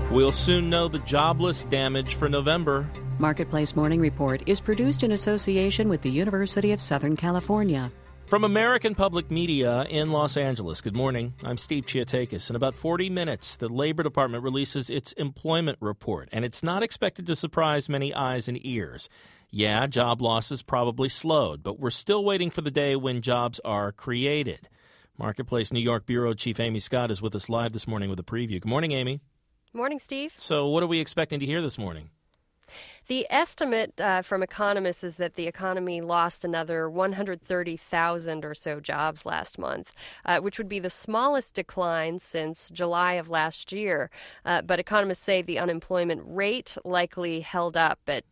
We'll soon know the jobless damage for November. Marketplace Morning Report is produced in association with the University of Southern California. From American Public Media in Los Angeles, good morning. I'm Steve Chiatakis. In about 40 minutes, the Labor Department releases its employment report, and it's not expected to surprise many eyes and ears. Yeah, job losses probably slowed, but we're still waiting for the day when jobs are created. Marketplace New York Bureau Chief Amy Scott is with us live this morning with a preview. Good morning, Amy. Morning, Steve. So what are we expecting to hear this morning? The estimate from economists is that the economy lost another 130,000 or so jobs last month, which would be the smallest decline since July of last year. But economists say the unemployment rate likely held up at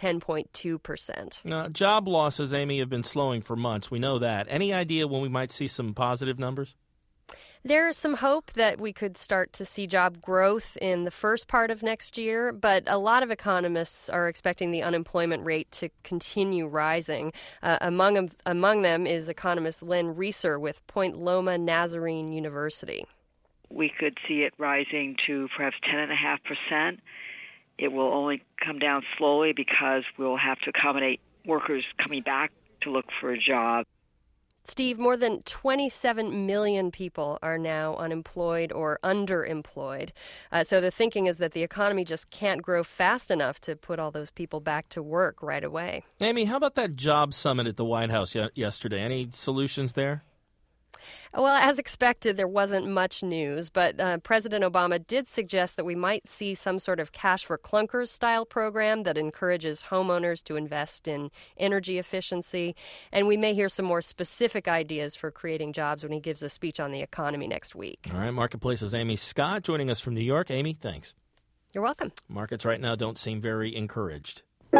10.2%. Now, job losses, Amy, have been slowing for months. We know that. Any idea when we might see some positive numbers? There's some hope that we could start to see job growth in the first part of next year, but a lot of economists are expecting the unemployment rate to continue rising. Among them is economist Len Reeser with Point Loma Nazarene University. We could see it rising to perhaps 10.5%. It will only come down slowly because we'll have to accommodate workers coming back to look for a job. Steve, more than 27 million people are now unemployed or underemployed. So the thinking is that the economy just can't grow fast enough to put all those people back to work right away. Amy, how about that job summit at the White House yesterday? Any solutions there? Well, as expected, there wasn't much news, but President Obama did suggest that we might see some sort of cash for clunkers style program that encourages homeowners to invest in energy efficiency. And we may hear some more specific ideas for creating jobs when he gives a speech on the economy next week. All right, Marketplace's Amy Scott joining us from New York. Amy, thanks. You're welcome. Markets right now don't seem very encouraged.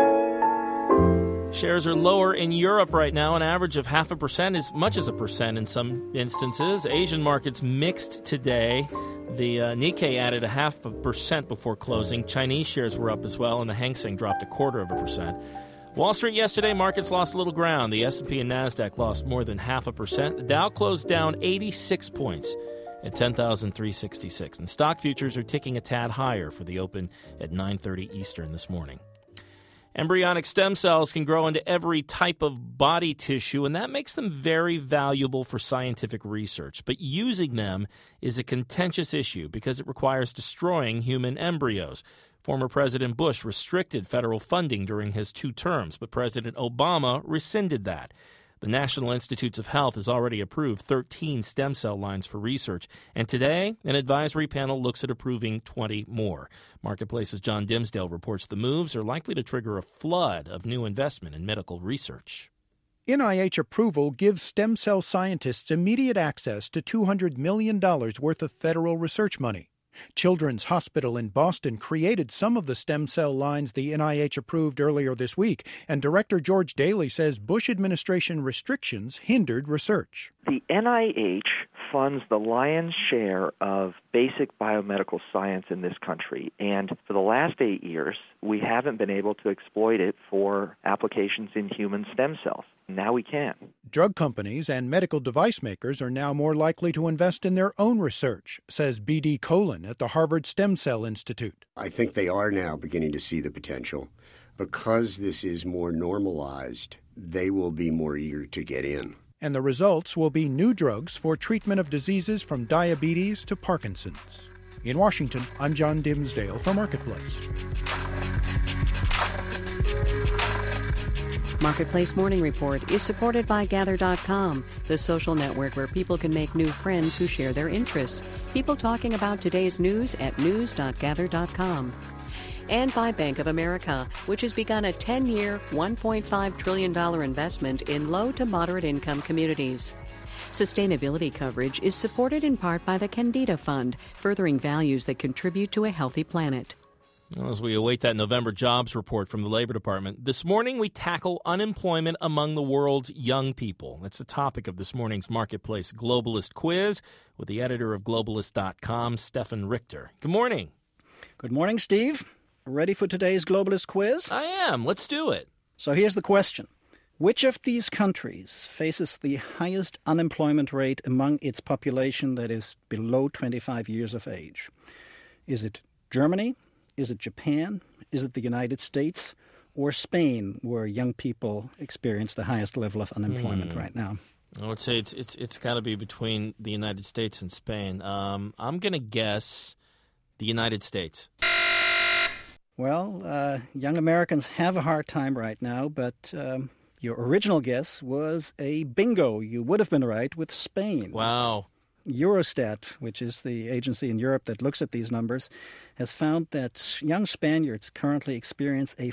Shares are lower in Europe right now, an average of 0.5%, as much as 1% in some instances. Asian markets mixed today. The Nikkei added 0.5% before closing. Chinese shares were up as well, and the Hang Seng dropped 0.25%. Wall Street yesterday, markets lost a little ground. The S&P and NASDAQ lost more than 0.5%. The Dow closed down 86 points at 10,366. And stock futures are ticking a tad higher for the open at 9:30 Eastern this morning. Embryonic stem cells can grow into every type of body tissue, and that makes them very valuable for scientific research. But using them is a contentious issue because it requires destroying human embryos. Former President Bush restricted federal funding during his 2 terms, but President Obama rescinded that. The National Institutes of Health has already approved 13 stem cell lines for research. And today, an advisory panel looks at approving 20 more. Marketplace's John Dimsdale reports the moves are likely to trigger a flood of new investment in medical research. NIH approval gives stem cell scientists immediate access to $200 million worth of federal research money. Children's Hospital in Boston created some of the stem cell lines the NIH approved earlier this week, and Director George Daly says Bush administration restrictions hindered research. The NIH funds the lion's share of basic biomedical science in this country, and for the last 8 years, we haven't been able to exploit it for applications in human stem cells. Now we can. Drug companies and medical device makers are now more likely to invest in their own research, says B.D. Colin at the Harvard Stem Cell Institute. I think they are now beginning to see the potential. Because this is more normalized, they will be more eager to get in. And the results will be new drugs for treatment of diseases from diabetes to Parkinson's. In Washington, I'm John Dimsdale for Marketplace. Marketplace Morning Report is supported by Gather.com, the social network where people can make new friends who share their interests. People talking about today's news at news.gather.com. And by Bank of America, which has begun a 10-year, $1.5 trillion investment in low to moderate income communities. Sustainability coverage is supported in part by the Candida Fund, furthering values that contribute to a healthy planet. Well, as we await that November jobs report from the Labor Department, this morning we tackle unemployment among the world's young people. That's the topic of this morning's Marketplace Globalist Quiz with the editor of Globalist.com, Stefan Richter. Good morning. Good morning, Steve. Ready for today's Globalist Quiz? I am. Let's do it. So here's the question. Which of these countries faces the highest unemployment rate among its population that is below 25 years of age? Is it Germany? Is it Japan? Is it the United States? Or Spain, where young people experience the highest level of unemployment right now? I would say it's got to be between the United States and Spain. I'm going to guess the United States. Well, young Americans have a hard time right now, but your original guess was a bingo. You would have been right with Spain. Wow. Eurostat, which is the agency in Europe that looks at these numbers, has found that young Spaniards currently experience a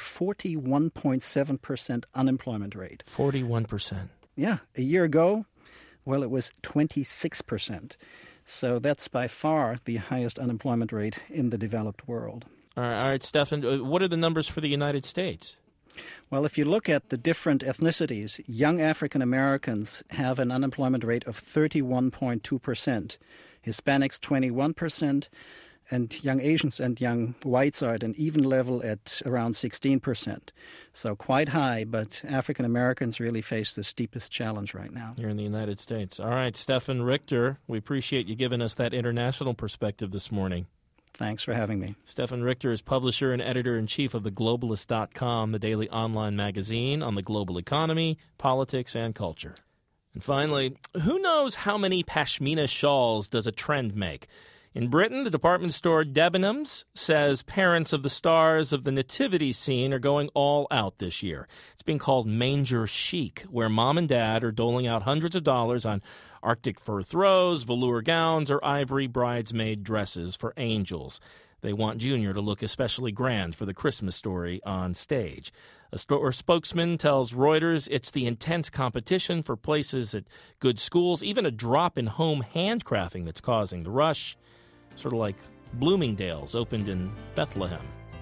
41.7% unemployment rate. 41%. Yeah. A year ago, well, it was 26%. So that's by far the highest unemployment rate in the developed world. All right, Stefan, what are the numbers for the United States? Well, if you look at the different ethnicities, young African Americans have an unemployment rate of 31.2%, Hispanics 21%, and young Asians and young whites are at an even level at around 16%. So quite high, but African Americans really face the steepest challenge right now. Here in the United States. All right, Stefan Richter, we appreciate you giving us that international perspective this morning. Thanks for having me. Stefan Richter is publisher and editor-in-chief of TheGlobalist.com, the daily online magazine on the global economy, politics, and culture. And finally, who knows how many pashmina shawls does a trend make? In Britain, the department store Debenhams says parents of the stars of the nativity scene are going all out this year. It's being called manger chic, where mom and dad are doling out hundreds of dollars on Arctic fur throws, velour gowns, or ivory bridesmaid dresses for angels. They want Junior to look especially grand for the Christmas story on stage. A store spokesman tells Reuters it's the intense competition for places at good schools, even a drop in home handcrafting that's causing the rush. Sort of like Bloomingdale's opened in Bethlehem.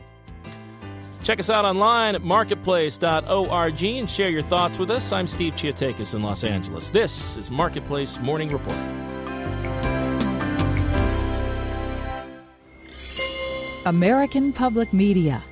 Check us out online at marketplace.org and share your thoughts with us. I'm Steve Chiatakis in Los Angeles. This is Marketplace Morning Report. American Public Media